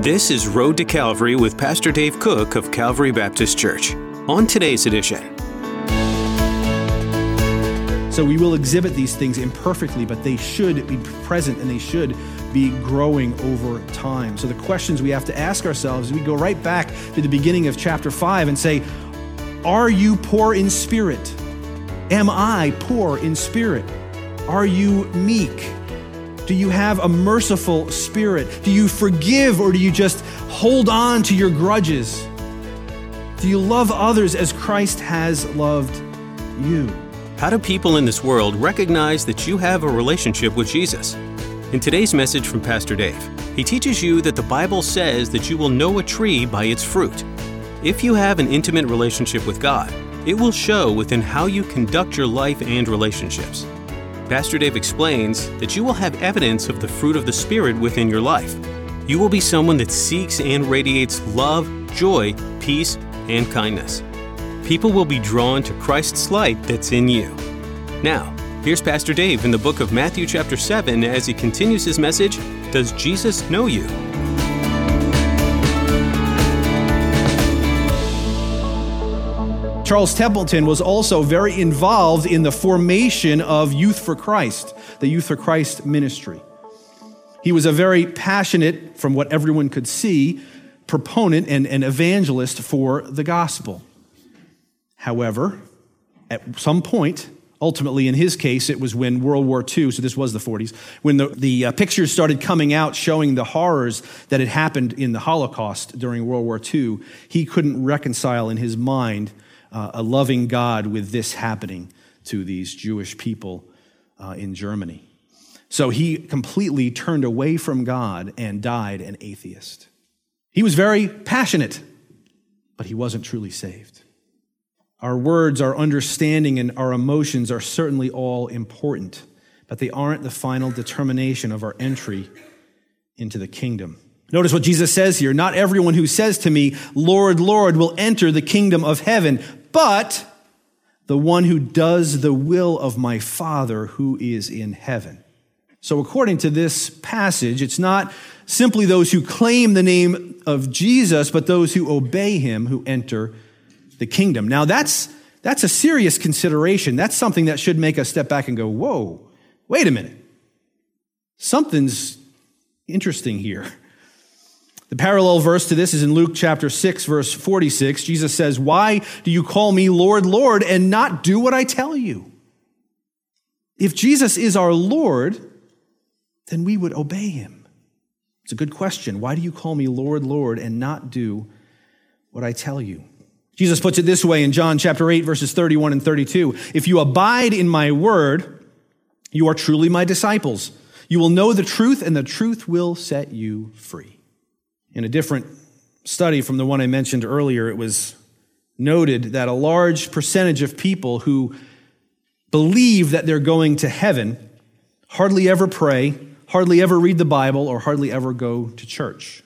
This is Road to Calvary with Pastor Dave Cook of Calvary Baptist Church. On today's edition. So we will exhibit these things imperfectly, but they should be present and they should be growing over time. So the questions we have to ask ourselves, we go right back to the beginning of chapter 5 and say, are you poor in spirit? Am I poor in spirit? Are you meek? Do you have a merciful spirit? Do you forgive, or do you just hold on to your grudges? Do you love others as Christ has loved you? How do people in this world recognize that you have a relationship with Jesus? In today's message from Pastor Dave, he teaches you that the Bible says that you will know a tree by its fruit. If you have an intimate relationship with God, it will show within how you conduct your life and relationships. Pastor Dave explains that you will have evidence of the fruit of the Spirit within your life. You will be someone that seeks and radiates love, joy, peace, and kindness. People will be drawn to Christ's light that's in you. Now, here's Pastor Dave in the book of Matthew chapter 7 as he continues his message, Does Jesus Know You? Charles Templeton was also very involved in the formation of Youth for Christ, the Youth for Christ ministry. He was a very passionate, from what everyone could see, proponent and evangelist for the gospel. However, at some point, ultimately in his case, it was when World War II, so this was the 40s, when the pictures started coming out showing the horrors that had happened in the Holocaust during World War II, he couldn't reconcile in his mind a loving God with this happening to these Jewish people in Germany. So he completely turned away from God and died an atheist. He was very passionate, but he wasn't truly saved. Our words, our understanding, and our emotions are certainly all important, but they aren't the final determination of our entry into the kingdom. Notice what Jesus says here. Not everyone who says to me, Lord, Lord, will enter the kingdom of heaven, but the one who does the will of my Father who is in heaven. So according to this passage, it's not simply those who claim the name of Jesus, but those who obey him who enter the kingdom. Now that's a serious consideration. That's something that should make us step back and go, whoa, wait a minute. Something's interesting here. The parallel verse to this is in Luke chapter 6, verse 46. Jesus says, why do you call me Lord, Lord, and not do what I tell you? If Jesus is our Lord, then we would obey him. It's a good question. Why do you call me Lord, Lord, and not do what I tell you? Jesus puts it this way in John chapter 8, verses 31 and 32. If you abide in my word, you are truly my disciples. You will know the truth, and the truth will set you free. In a different study from the one I mentioned earlier, it was noted that a large percentage of people who believe that they're going to heaven hardly ever pray, hardly ever read the Bible, or hardly ever go to church.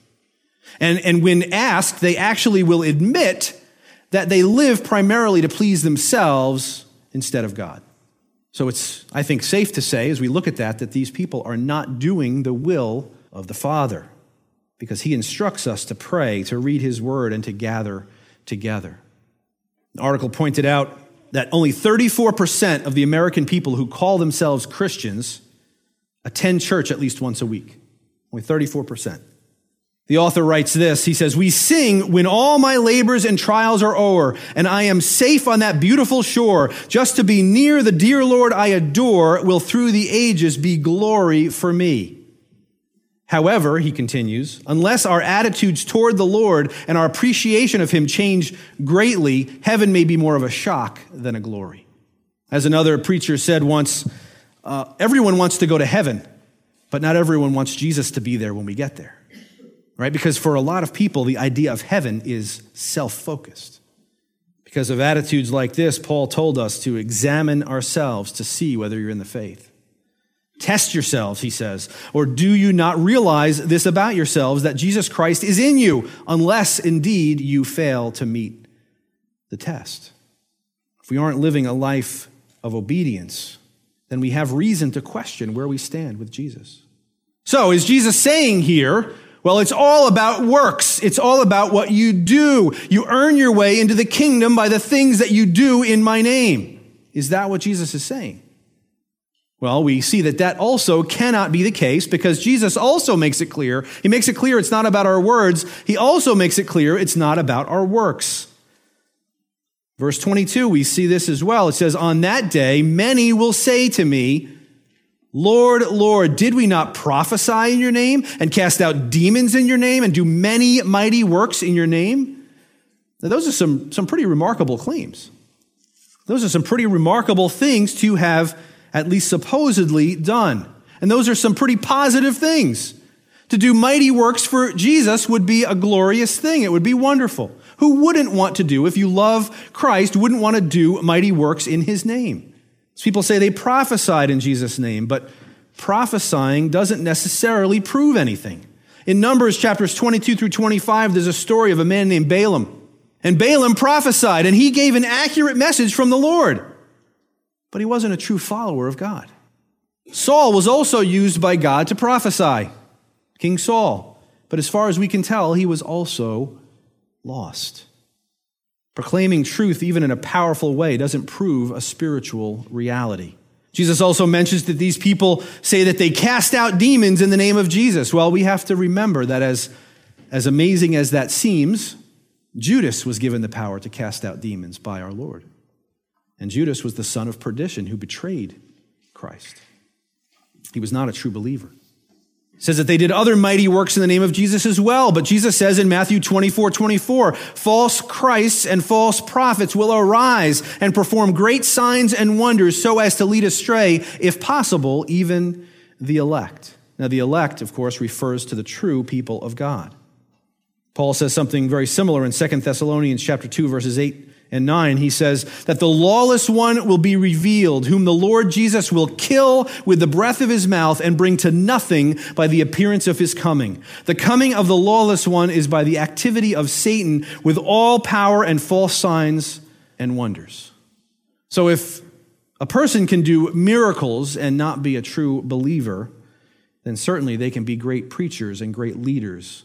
And when asked, they actually will admit that they live primarily to please themselves instead of God. So it's, I think, safe to say, as we look at that these people are not doing the will of the Father, because he instructs us to pray, to read his word, and to gather together. The article pointed out that only 34% of the American people who call themselves Christians attend church at least once a week. Only 34%. The author writes this, he says, we sing when all my labors and trials are o'er, and I am safe on that beautiful shore. Just to be near the dear Lord I adore will through the ages be glory for me. However, he continues, unless our attitudes toward the Lord and our appreciation of him change greatly, heaven may be more of a shock than a glory. As another preacher said once, everyone wants to go to heaven, but not everyone wants Jesus to be there when we get there. Right? Because for a lot of people, the idea of heaven is self-focused. Because of attitudes like this, Paul told us to examine ourselves to see whether you're in the faith. Test yourselves, he says, or do you not realize this about yourselves, that Jesus Christ is in you, unless indeed you fail to meet the test. If we aren't living a life of obedience, then we have reason to question where we stand with Jesus. So is Jesus saying here, Well, it's all about works. It's all about what you do. You earn your way into the kingdom by the things that you do in my name. Is that what Jesus is saying? Well, we see that also cannot be the case because Jesus also makes it clear. He makes it clear it's not about our words. He also makes it clear it's not about our works. Verse 22, we see this as well. It says, on that day, many will say to me, Lord, Lord, did we not prophesy in your name and cast out demons in your name and do many mighty works in your name? Now, those are some pretty remarkable claims. Those are some pretty remarkable things to have at least supposedly done. And those are some pretty positive things. To do mighty works for Jesus would be a glorious thing. It would be wonderful. Who wouldn't want to do, if you love Christ, wouldn't want to do mighty works in his name? People say they prophesied in Jesus' name, but prophesying doesn't necessarily prove anything. In Numbers chapters 22 through 25, there's a story of a man named Balaam. And Balaam prophesied, and he gave an accurate message from the Lord. But he wasn't a true follower of God. Saul was also used by God to prophesy, King Saul. But as far as we can tell, he was also lost. Proclaiming truth, even in a powerful way, doesn't prove a spiritual reality. Jesus also mentions that these people say that they cast out demons in the name of Jesus. Well, we have to remember that as amazing as that seems, Judas was given the power to cast out demons by our Lord. And Judas was the son of perdition who betrayed Christ. He was not a true believer. It says that they did other mighty works in the name of Jesus as well. But Jesus says in Matthew 24:24, false Christs and false prophets will arise and perform great signs and wonders so as to lead astray, if possible, even the elect. Now, the elect, of course, refers to the true people of God. Paul says something very similar in 2 Thessalonians chapter 2, verses 8 and 9. He says that the lawless one will be revealed, whom the Lord Jesus will kill with the breath of his mouth and bring to nothing by the appearance of his coming. The coming of the lawless one is by the activity of Satan with all power and false signs and wonders. So if a person can do miracles and not be a true believer, then certainly they can be great preachers and great leaders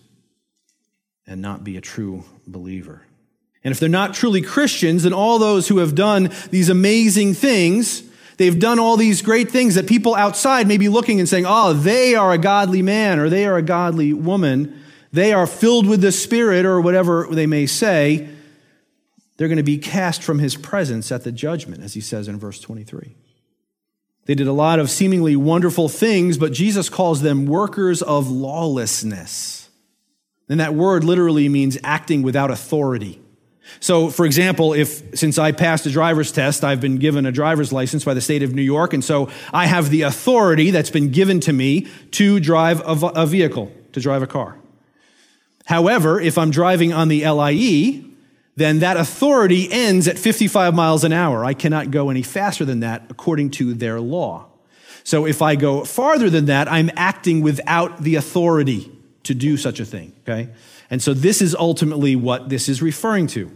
and not be a true believer. And if they're not truly Christians, then all those who have done these amazing things, they've done all these great things that people outside may be looking and saying, oh, they are a godly man or they are a godly woman. They are filled with the Spirit or whatever they may say. They're going to be cast from his presence at the judgment, as he says in verse 23. They did a lot of seemingly wonderful things, but Jesus calls them workers of lawlessness. And that word literally means acting without authority. So, for example, since I passed a driver's test, I've been given a driver's license by the state of New York, and so I have the authority that's been given to me to drive a vehicle, to drive a car. However, if I'm driving on the LIE, then that authority ends at 55 miles an hour. I cannot go any faster than that according to their law. So if I go farther than that, I'm acting without the authority to do such a thing, okay? And so this is ultimately what this is referring to.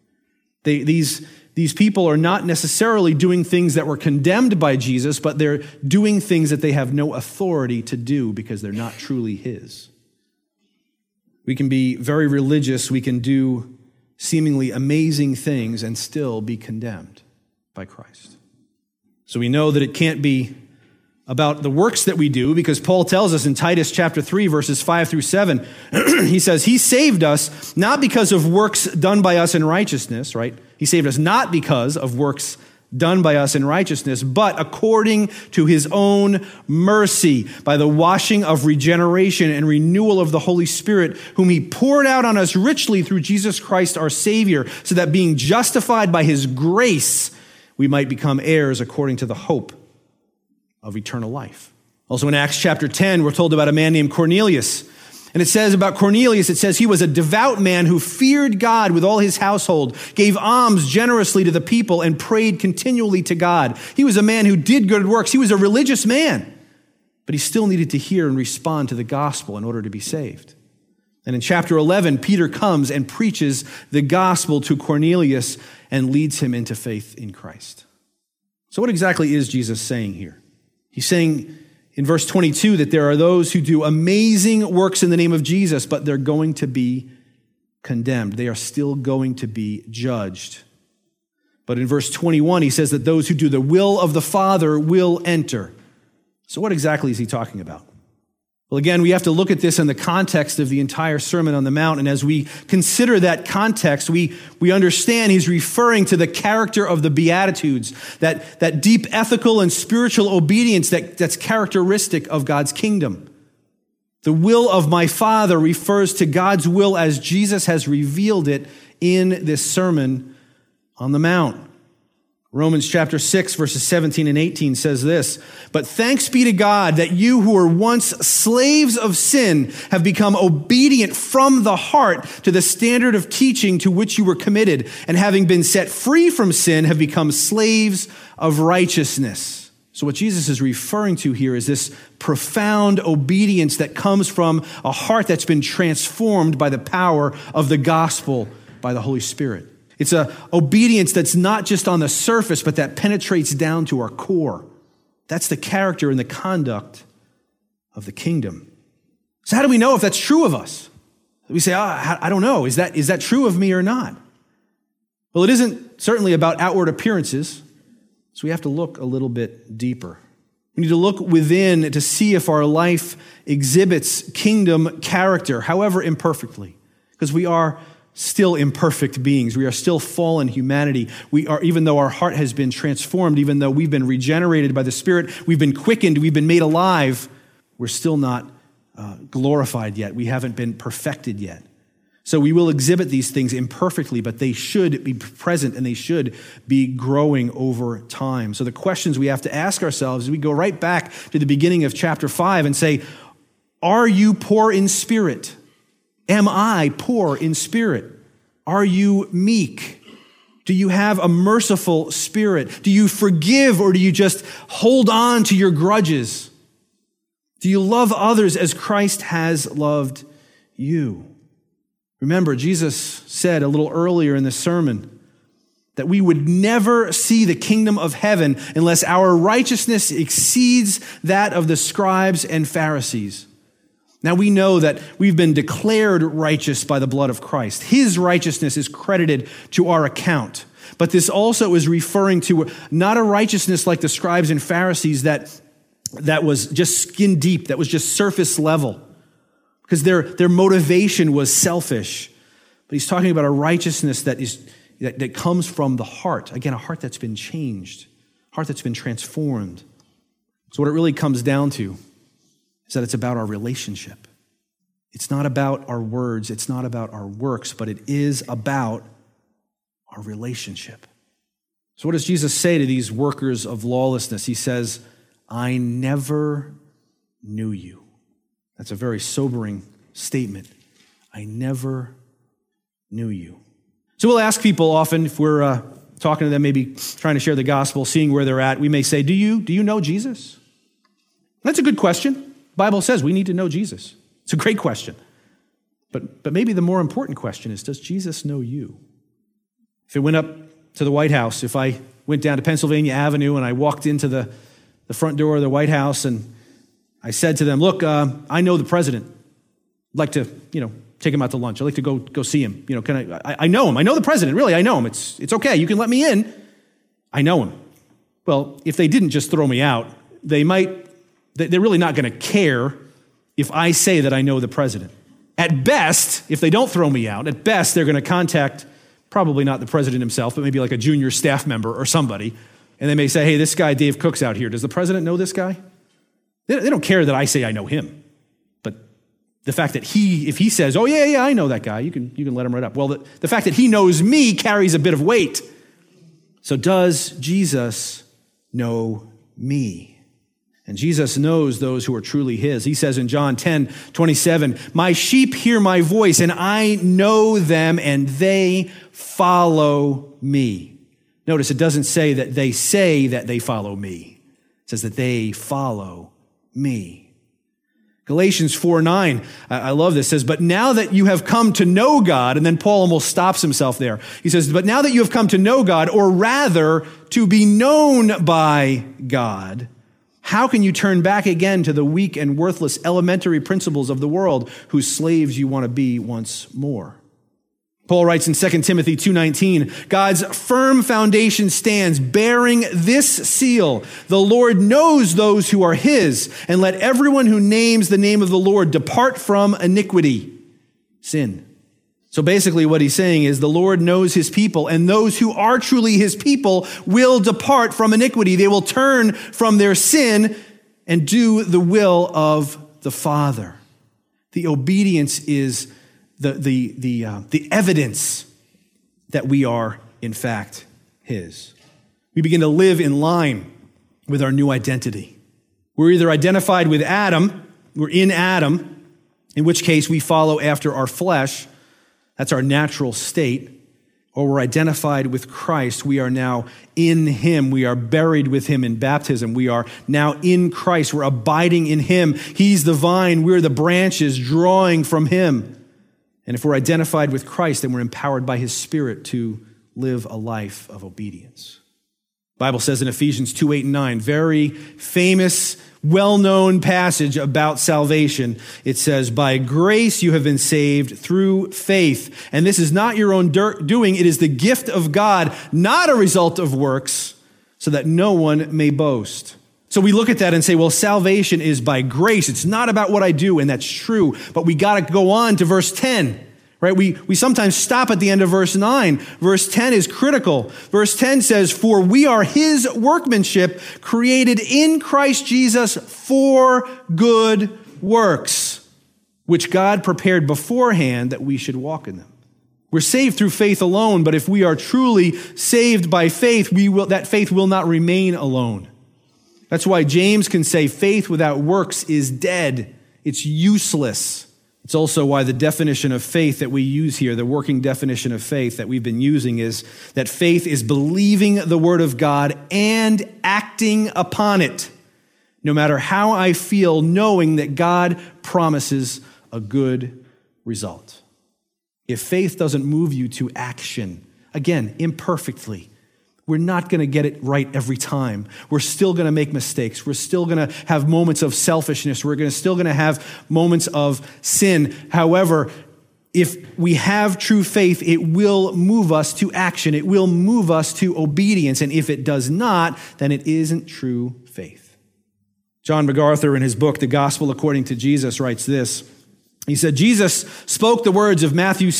These people are not necessarily doing things that were condemned by Jesus, but they're doing things that they have no authority to do because they're not truly his. We can be very religious. We can do seemingly amazing things and still be condemned by Christ. So we know that it can't be about the works that we do, because Paul tells us in Titus chapter 3, verses 5 through 7, he says, he saved us not because of works done by us in righteousness, right? He saved us not because of works done by us in righteousness, but according to his own mercy, by the washing of regeneration and renewal of the Holy Spirit, whom he poured out on us richly through Jesus Christ our Savior, so that being justified by his grace, we might become heirs according to the hope of eternal life. Also in Acts chapter 10, we're told about a man named Cornelius. And it says about Cornelius, it says he was a devout man who feared God with all his household, gave alms generously to the people, and prayed continually to God. He was a man who did good works. He was a religious man, but he still needed to hear and respond to the gospel in order to be saved. And in chapter 11, Peter comes and preaches the gospel to Cornelius and leads him into faith in Christ. So what exactly is Jesus saying here? He's saying in verse 22 that there are those who do amazing works in the name of Jesus, but they're going to be condemned. They are still going to be judged. But in verse 21, he says that those who do the will of the Father will enter. So what exactly is he talking about? Well, again, we have to look at this in the context of the entire Sermon on the Mount. And as we consider that context, we understand he's referring to the character of the Beatitudes, that deep ethical and spiritual obedience that's characteristic of God's kingdom. The will of my Father refers to God's will as Jesus has revealed it in this Sermon on the Mount. Romans chapter 6, verses 17 and 18 says this, "But thanks be to God that you who were once slaves of sin have become obedient from the heart to the standard of teaching to which you were committed, and having been set free from sin have become slaves of righteousness." So what Jesus is referring to here is this profound obedience that comes from a heart that's been transformed by the power of the gospel by the Holy Spirit. It's an obedience that's not just on the surface, but that penetrates down to our core. That's the character and the conduct of the kingdom. So how do we know if that's true of us? We say, I don't know. Is that true of me or not? Well, it isn't certainly about outward appearances, so we have to look a little bit deeper. We need to look within to see if our life exhibits kingdom character, however imperfectly, because we are still imperfect beings. We are still fallen humanity. We are, even though our heart has been transformed, even though we've been regenerated by the Spirit, we've been quickened, we've been made alive, we're still not glorified yet. We haven't been perfected yet. So we will exhibit these things imperfectly, but they should be present and they should be growing over time. So the questions we have to ask ourselves is we go right back to the beginning of chapter 5 and say, are you poor in spirit? Am I poor in spirit? Are you meek? Do you have a merciful spirit? Do you forgive, or do you just hold on to your grudges? Do you love others as Christ has loved you? Remember, Jesus said a little earlier in the sermon that we would never see the kingdom of heaven unless our righteousness exceeds that of the scribes and Pharisees. Now we know that we've been declared righteous by the blood of Christ. His righteousness is credited to our account. But this also is referring to not a righteousness like the scribes and Pharisees that was just skin deep, that was just surface level, because their motivation was selfish. But he's talking about a righteousness that comes from the heart. Again, a heart that's been changed, a heart that's been transformed. So what it really comes down to is that it's about our relationship. It's not about our words, it's not about our works, but it is about our relationship. So what does Jesus say to these workers of lawlessness? He says, I never knew you. That's a very sobering statement. I never knew you. So we'll ask people often, if we're talking to them, maybe trying to share the gospel, seeing where they're at, we may say, do you know Jesus? That's a good question. The Bible says we need to know Jesus. It's a great question. But maybe the more important question is, does Jesus know you? If it went up to the White House, if I went down to Pennsylvania Avenue and I walked into the front door of the White House and I said to them, look, I know the president. I'd like to, take him out to lunch. I'd like to go see him. I know him. I know the president. Really, I know him. It's okay. You can let me in. I know him. Well, if they didn't just throw me out, they're really not going to care if I say that I know the president. At best, if they don't throw me out, at best, they're going to contact probably not the president himself, but maybe like a junior staff member or somebody. And they may say, hey, this guy, Dave Cook's out here. Does the president know this guy? They don't care that I say I know him. But the fact that if he says, oh, yeah, I know that guy, you can let him right up. Well, the fact that he knows me carries a bit of weight. So does Jesus know me? And Jesus knows those who are truly his. He says in John 10:27, my sheep hear my voice, and I know them, and they follow me. Notice it doesn't say that they follow me. It says that they follow me. Galatians 4:9, I love this, says, but now that you have come to know God, and then Paul almost stops himself there. He says, but now that you have come to know God, or rather to be known by God, How can you turn back again to the weak and worthless elementary principles of the world whose slaves you want to be once more? Paul writes in 2 Timothy 2:19, God's firm foundation stands, bearing this seal: the Lord knows those who are his, and let everyone who names the name of the Lord depart from iniquity, sin. So basically what he's saying is the Lord knows his people, and those who are truly his people will depart from iniquity. They will turn from their sin and do the will of the Father. The obedience is the evidence that we are, in fact, his. We begin to live in line with our new identity. We're either identified with Adam, we're in Adam, in which case we follow after our flesh, that's our natural state, or we're identified with Christ. We are now in him. We are buried with him in baptism. We are now in Christ. We're abiding in him. He's the vine. We're the branches drawing from him. And if we're identified with Christ, then we're empowered by his Spirit to live a life of obedience. The Bible says in Ephesians 2:8-9, very famous, well-known passage about salvation. It says, by grace you have been saved through faith. And this is not your own doing. It is the gift of God, not a result of works, so that no one may boast. So we look at that and say, well, salvation is by grace. It's not about what I do, and that's true. But we got to go on to verse 10, right? We sometimes stop at the end of verse 9. Verse 10 is critical. Verse 10 says, for we are his workmanship, created in Christ Jesus for good works, which God prepared beforehand that we should walk in them. We're saved through faith alone, but if we are truly saved by faith, that faith will not remain alone. That's why James can say faith without works is dead. It's useless. It's also why the definition of faith that we use here, the working definition of faith that we've been using, is that faith is believing the word of God and acting upon it, no matter how I feel, knowing that God promises a good result. If faith doesn't move you to action, again, imperfectly, we're not going to get it right every time. We're still going to make mistakes. We're still going to have moments of selfishness. We're still going to have moments of sin. However, if we have true faith, it will move us to action. It will move us to obedience. And if it does not, then it isn't true faith. John MacArthur, in his book, The Gospel According to Jesus, writes this. He said, Jesus spoke the words of Matthew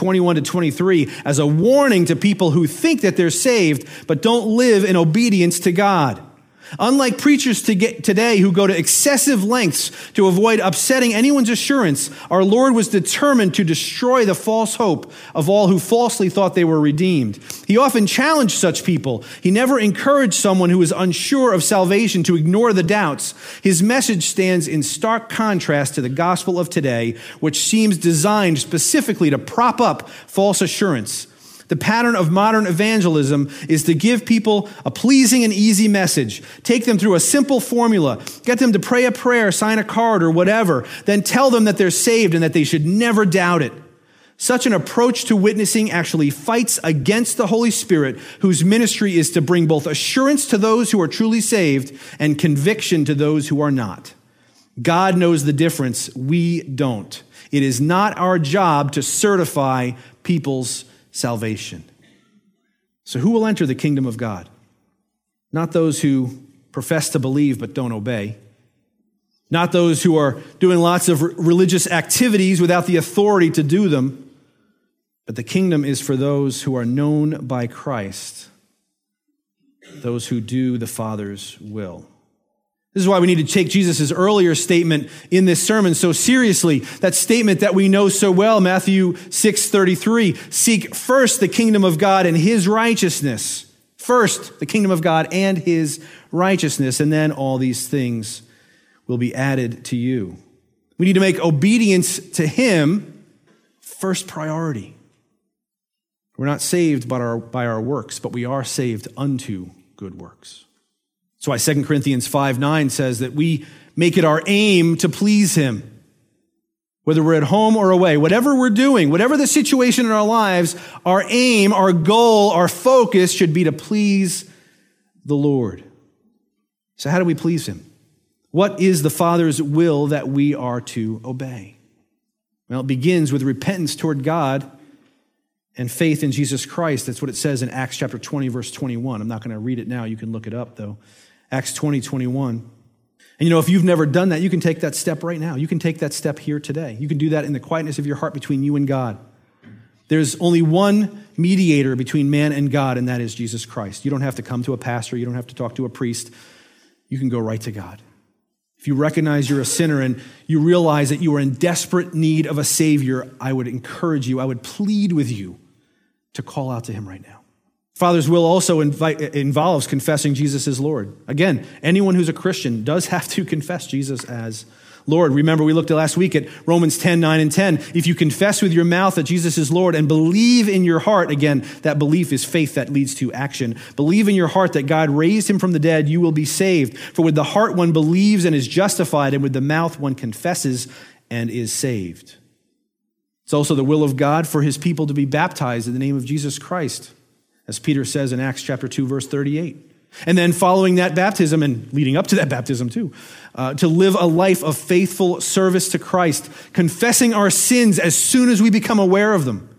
7:21-23 as a warning to people who think that they're saved but don't live in obedience to God. Unlike preachers today who go to excessive lengths to avoid upsetting anyone's assurance, our Lord was determined to destroy the false hope of all who falsely thought they were redeemed. He often challenged such people. He never encouraged someone who was unsure of salvation to ignore the doubts. His message stands in stark contrast to the gospel of today, which seems designed specifically to prop up false assurance. The pattern of modern evangelism is to give people a pleasing and easy message, take them through a simple formula, get them to pray a prayer, sign a card, or whatever, then tell them that they're saved and that they should never doubt it. Such an approach to witnessing actually fights against the Holy Spirit, whose ministry is to bring both assurance to those who are truly saved and conviction to those who are not. God knows the difference. We don't. It is not our job to certify people's salvation. So who will enter the kingdom of God? Not those who profess to believe but don't obey. Not those who are doing lots of religious activities without the authority to do them. But the kingdom is for those who are known by Christ, those who do the Father's will. This is why we need to take Jesus' earlier statement in this sermon so seriously. That statement that we know so well, Matthew 6:33, seek first the kingdom of God and his righteousness. First, the kingdom of God and his righteousness, and then all these things will be added to you. We need to make obedience to him first priority. We're not saved by our works, but we are saved unto good works. That's why 2 Corinthians 5:9 says that we make it our aim to please him. Whether we're at home or away, whatever we're doing, whatever the situation in our lives, our aim, our goal, our focus should be to please the Lord. So how do we please him? What is the Father's will that we are to obey? Well, it begins with repentance toward God and faith in Jesus Christ. That's what it says in Acts chapter 20, verse 21. I'm not going to read it now. You can look it up, though. Acts 20, 21. And if you've never done that, you can take that step right now. You can take that step here today. You can do that in the quietness of your heart between you and God. There's only one mediator between man and God, and that is Jesus Christ. You don't have to come to a pastor. You don't have to talk to a priest. You can go right to God. If you recognize you're a sinner and you realize that you are in desperate need of a Savior, I would encourage you, I would plead with you to call out to him right now. Father's will also involves confessing Jesus as Lord. Again, anyone who's a Christian does have to confess Jesus as Lord. Remember, we looked at last week at Romans 10, 9, and 10. If you confess with your mouth that Jesus is Lord and believe in your heart, again, that belief is faith that leads to action. Believe in your heart that God raised him from the dead, you will be saved. For with the heart one believes and is justified, and with the mouth one confesses and is saved. It's also the will of God for his people to be baptized in the name of Jesus Christ, as Peter says in Acts chapter 2, verse 38. And then following that baptism and leading up to that baptism too, to live a life of faithful service to Christ, confessing our sins as soon as we become aware of them.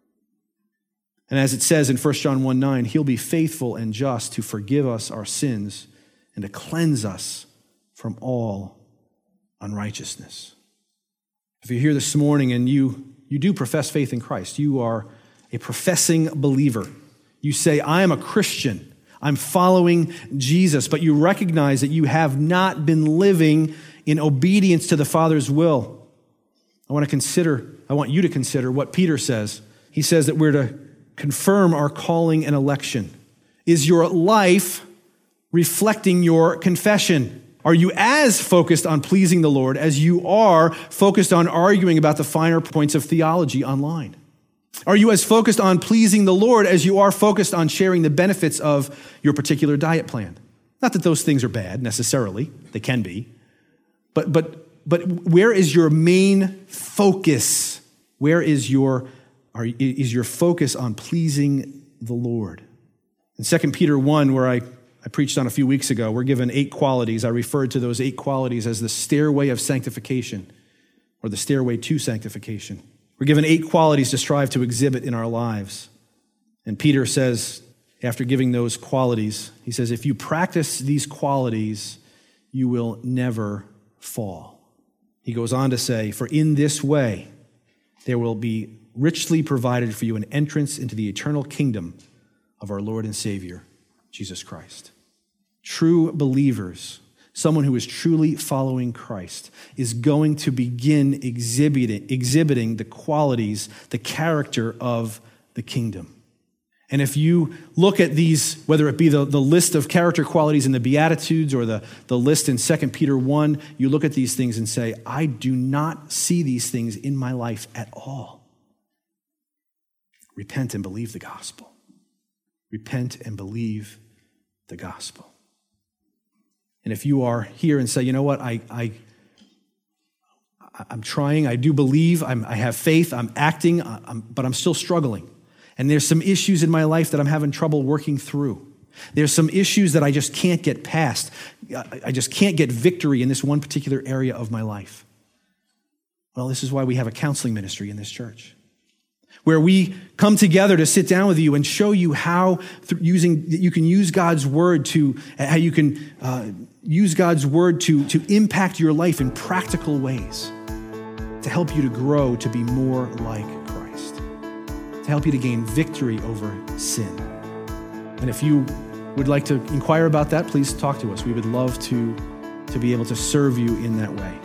And as it says in 1 John 1:9, he'll be faithful and just to forgive us our sins and to cleanse us from all unrighteousness. If you're here this morning and you do profess faith in Christ, you are a professing believer. You say, I am a Christian. I'm following Jesus, but you recognize that you have not been living in obedience to the Father's will. I want you to consider what Peter says. He says that we're to confirm our calling and election. Is your life reflecting your confession? Are you as focused on pleasing the Lord as you are focused on arguing about the finer points of theology online? Are you as focused on pleasing the Lord as you are focused on sharing the benefits of your particular diet plan? Not that those things are bad necessarily. They can be. But where is your main focus? Where is your focus on pleasing the Lord? In 2 Peter 1, where I preached on a few weeks ago, we're given 8 qualities. I referred to those 8 qualities as the stairway of sanctification, or the stairway to sanctification. We're given 8 qualities to strive to exhibit in our lives. And Peter says, after giving those qualities, he says, if you practice these qualities, you will never fall. He goes on to say, for in this way, there will be richly provided for you an entrance into the eternal kingdom of our Lord and Savior, Jesus Christ. True believers, someone who is truly following Christ, is going to begin exhibiting the qualities, the character of the kingdom. And if you look at these, whether it be the list of character qualities in the Beatitudes or the list in 2 Peter 1, you look at these things and say, I do not see these things in my life at all. Repent and believe the gospel. Repent and believe the gospel. And if you are here and say, you know what, I'm trying, I do believe, I have faith, I'm acting, but I'm still struggling. And there's some issues in my life that I'm having trouble working through. There's some issues that I just can't get past. I just can't get victory in this one particular area of my life. Well, this is why we have a counseling ministry in this church, where we come together to sit down with you and show you how you can use God's word to impact your life in practical ways, to help you to grow to be more like Christ, to help you to gain victory over sin. And if you would like to inquire about that, please talk to us. We would love to be able to serve you in that way.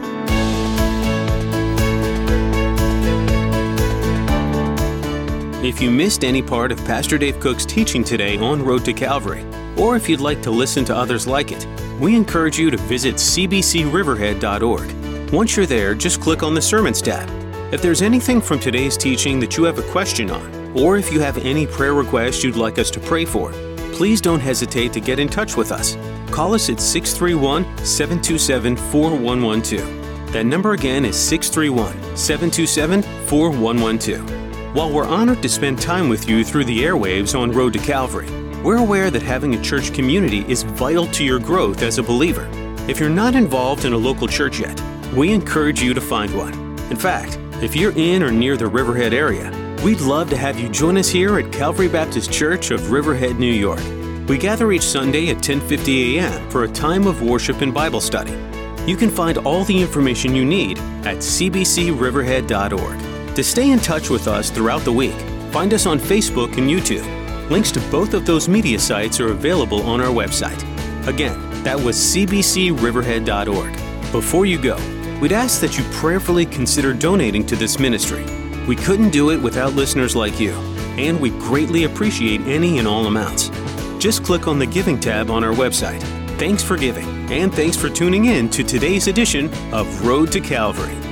If you missed any part of Pastor Dave Cook's teaching today on Road to Calvary, or if you'd like to listen to others like it, we encourage you to visit cbcriverhead.org. Once you're there, just click on the Sermons tab. If there's anything from today's teaching that you have a question on, or if you have any prayer requests you'd like us to pray for, please don't hesitate to get in touch with us. Call us at 631-727-4112. That number again is 631-727-4112. While we're honored to spend time with you through the airwaves on Road to Calvary, we're aware that having a church community is vital to your growth as a believer. If you're not involved in a local church yet, we encourage you to find one. In fact, if you're in or near the Riverhead area, we'd love to have you join us here at Calvary Baptist Church of Riverhead, New York. We gather each Sunday at 10:50 a.m. for a time of worship and Bible study. You can find all the information you need at cbcriverhead.org. To stay in touch with us throughout the week, find us on Facebook and YouTube. Links to both of those media sites are available on our website. Again, that was cbcriverhead.org. Before you go, we'd ask that you prayerfully consider donating to this ministry. We couldn't do it without listeners like you, and we greatly appreciate any and all amounts. Just click on the Giving tab on our website. Thanks for giving, and thanks for tuning in to today's edition of Road to Calvary.